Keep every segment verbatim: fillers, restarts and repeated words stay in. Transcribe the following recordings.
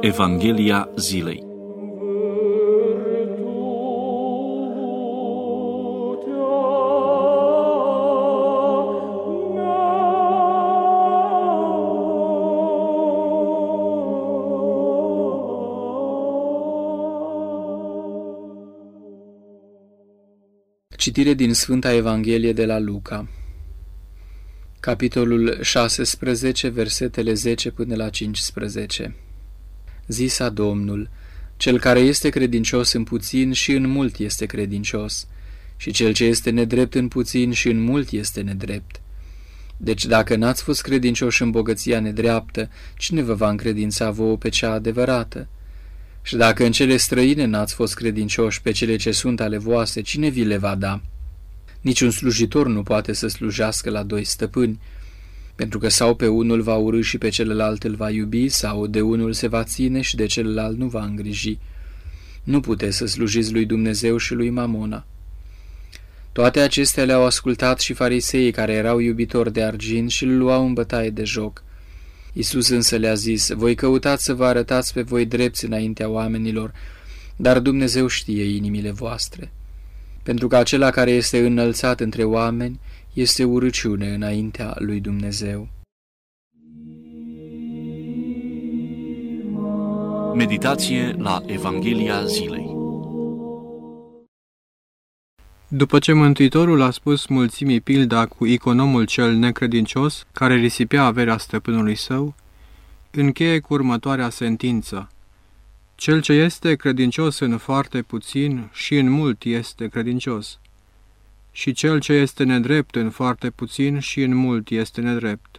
Evanghelia zilei. Citire din Sfânta Evanghelie de la Luca, capitolul șaisprezece, versetele zece până la cincisprezece. Zisa Domnul: cel care este credincios în puțin și în mult este credincios, și cel ce este nedrept în puțin și în mult este nedrept. Deci dacă n-ați fost credincioși în bogăția nedreaptă, cine vă va încredința vouă pe cea adevărată? Și dacă în cele străine n-ați fost credincioși pe cele ce sunt ale voastre, cine vi le va da? Niciun slujitor nu poate să slujească la doi stăpâni, pentru că sau pe unul va urî și pe celălalt îl va iubi, sau de unul se va ține și de celălalt nu va îngriji. Nu puteți să slujiți lui Dumnezeu și lui Mamona. Toate acestea le-au ascultat și fariseii, care erau iubitori de argint și îl luau în bătaie de joc. Iisus însă le-a zis: voi căutați să vă arătați pe voi drepți înaintea oamenilor, dar Dumnezeu știe inimile voastre. Pentru că acela care este înălțat între oameni este urăciune înaintea lui Dumnezeu. Meditație la Evanghelia zilei. După ce Mântuitorul a spus mulțimii pilda cu economul cel necredincios, care risipea averea stăpânului său, încheie cu următoarea sentință: cel ce este credincios în foarte puțin și în mult este credincios, și cel ce este nedrept în foarte puțin și în mult este nedrept.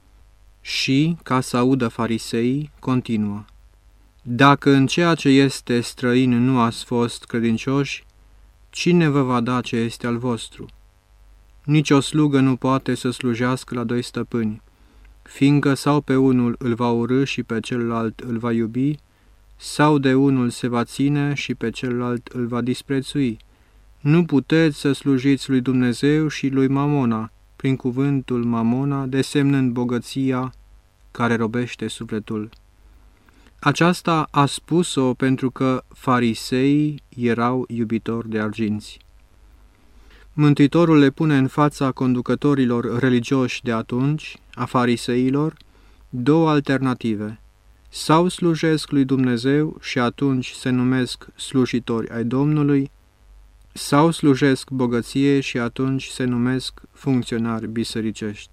Și, ca să audă fariseii, continuă: dacă în ceea ce este străin nu ați fost credincioși, cine vă va da ce este al vostru? Nici o slugă nu poate să slujească la doi stăpâni, fiindcă sau pe unul îl va urî și pe celălalt îl va iubi, sau de unul se va ține și pe celălalt îl va disprețui. Nu puteți să slujiți lui Dumnezeu și lui Mamona, prin cuvântul Mamona, desemnând bogăția care robește sufletul. Aceasta a spus-o pentru că fariseii erau iubitori de arginți. Mântuitorul le pune în fața conducătorilor religioși de atunci, a fariseilor, două alternative: sau slujesc lui Dumnezeu și atunci se numesc slujitori ai Domnului, sau slujesc bogăție și atunci se numesc funcționari bisericești.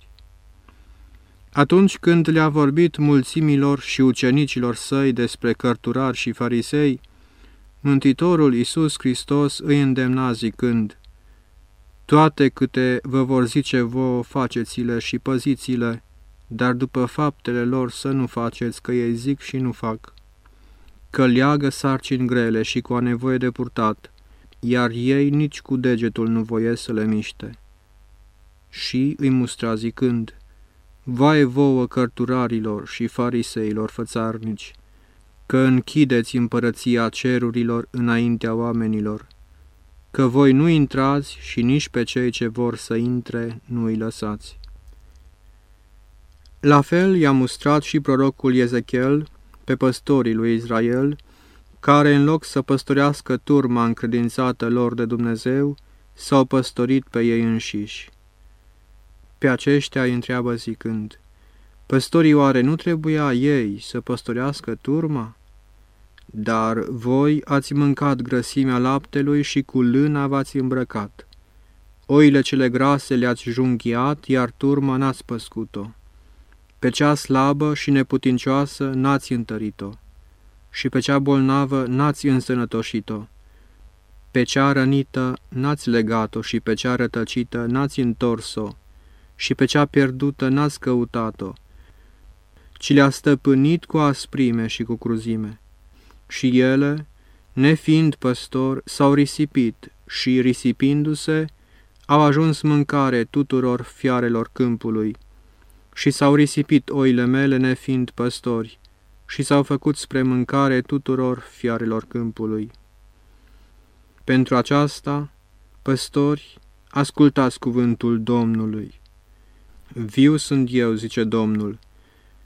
Atunci când le-a vorbit mulțimilor și ucenicilor săi despre cărturari și farisei, Mântuitorul Iisus Hristos îi îndemna zicând: toate câte vă vor zice vouă, faceți-le și păziți-le, dar după faptele lor să nu faceți, că ei zic și nu fac. Că leagă sarcini grele și cu a nevoie de purtat, iar ei nici cu degetul nu voiesc să le miște. Și îi mustra zicând: vai vouă cărturarilor și fariseilor fățarnici, că închideți împărăția cerurilor înaintea oamenilor, că voi nu intrați și nici pe cei ce vor să intre nu îi lăsați. La fel i-a mustrat și prorocul Ezechiel pe păstorii lui Israel, care în loc să păstorească turma încredințată lor de Dumnezeu, s-au păstorit pe ei înșiși. Pe aceștia îi întreabă zicând: păstorii oare nu trebuia ei să păstorească turma? Dar voi ați mâncat grăsimea laptelui și cu lână v-ați îmbrăcat. Oile cele grase le-ați junghiat, iar turma n-ați păscut-o. Pe cea slabă și neputincioasă n-ați întărit-o, și pe cea bolnavă n-ați însănătoșit-o. Pe cea rănită n-ați legat-o și pe cea rătăcită n-ați întors-o, și pe cea pierdută n-ați căutat-o, ci le-a stăpânit cu asprime și cu cruzime. Și ele, nefiind păstori, s-au risipit și, risipindu-se, au ajuns mâncare tuturor fiarelor câmpului. Și s-au risipit oile mele nefiind păstori, și s-au făcut spre mâncare tuturor fiarelor câmpului. Pentru aceasta, păstori, ascultați cuvântul Domnului. Viu sunt eu, zice Domnul,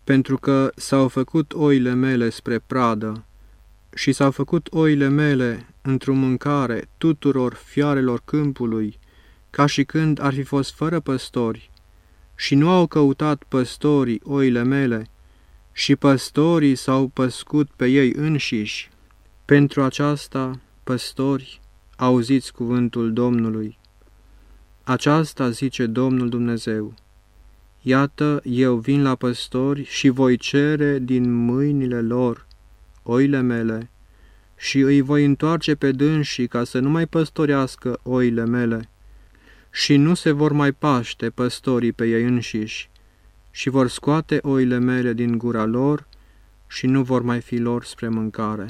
pentru că s-au făcut oile mele spre pradă și s-au făcut oile mele într-o mâncare tuturor fiarelor câmpului, ca și când ar fi fost fără păstori, și nu au căutat păstorii oile mele, și păstorii s-au păscut pe ei înșiși. Pentru aceasta, păstori, auziți cuvântul Domnului. Aceasta zice Domnul Dumnezeu: iată, eu vin la păstori și voi cere din mâinile lor oile mele și îi voi întoarce pe dânsii ca să nu mai păstorească oile mele și nu se vor mai paște păstorii pe ei înșiși și vor scoate oile mele din gura lor și nu vor mai fi lor spre mâncare.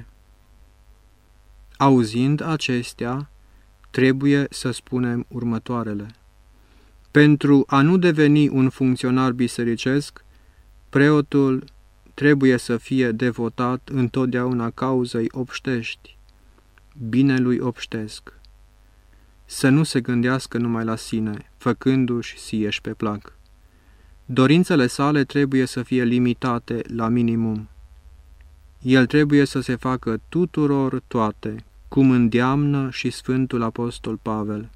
Auzind acestea, trebuie să spunem următoarele. Pentru a nu deveni un funcționar bisericesc, preotul trebuie să fie devotat întotdeauna cauzei obștești, binelui obștesc, să nu se gândească numai la sine, făcându-și sieși pe plac. Dorințele sale trebuie să fie limitate la minimum. El trebuie să se facă tuturor toate, cum îndeamnă și Sfântul Apostol Pavel.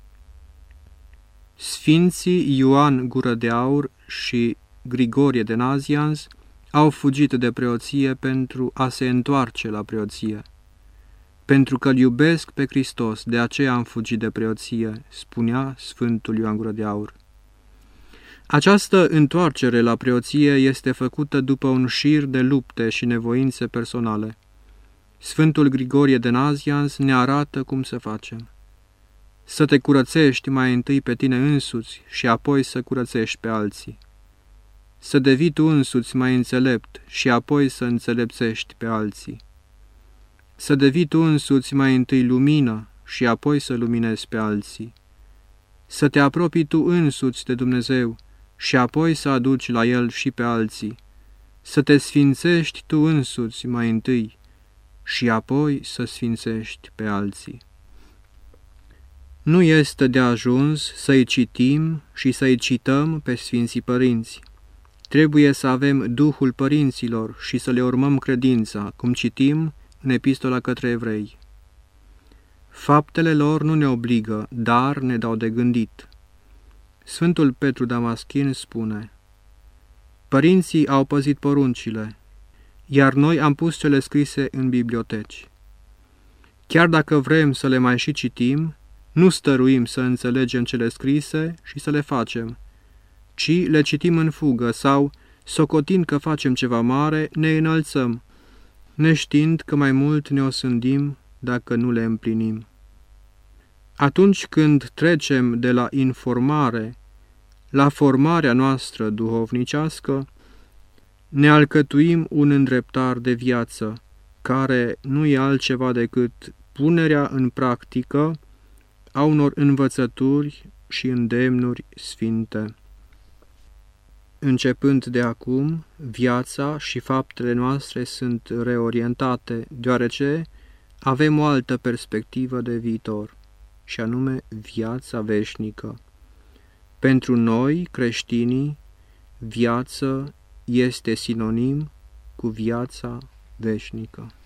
Sfinții Ioan Gură de Aur și Grigorie de Nazianz au fugit de preoție pentru a se întoarce la preoție. Pentru că-L iubesc pe Hristos, de aceea am fugit de preoție, spunea Sfântul Ioan Gură de Aur. Această întoarcere la preoție este făcută după un șir de lupte și nevoințe personale. Sfântul Grigorie de Nazianz ne arată cum să facem. Să te curățești mai întâi pe tine însuți și apoi să curățești pe alții. Să devii tu însuți mai înțelept și apoi să înțelepțești pe alții. Să devii tu însuți mai întâi lumină și apoi să luminezi pe alții. Să te apropii tu însuți de Dumnezeu și apoi să aduci la El și pe alții. Să te sfințești tu însuți mai întâi și apoi să sfințești pe alții. Nu este de ajuns să-i citim și să-i cităm pe Sfinții Părinți. Trebuie să avem Duhul Părinților și să le urmăm credința, cum citim în Epistola către Evrei. Faptele lor nu ne obligă, dar ne dau de gândit. Sfântul Petru Damaschin spune: părinții au păzit poruncile, iar noi am pus cele scrise în biblioteci. Chiar dacă vrem să le mai și citim, nu stăruim să înțelegem cele scrise și să le facem, ci le citim în fugă sau, socotind că facem ceva mare, ne înălțăm, neștiind că mai mult ne osândim dacă nu le împlinim. Atunci când trecem de la informare la formarea noastră duhovnicească, ne alcătuim un îndreptar de viață, care nu e altceva decât punerea în practică a unor învățături și îndemnuri sfinte. Începând de acum, viața și faptele noastre sunt reorientate, deoarece avem o altă perspectivă de viitor, și anume viața veșnică. Pentru noi, creștinii, viață este sinonim cu viața veșnică.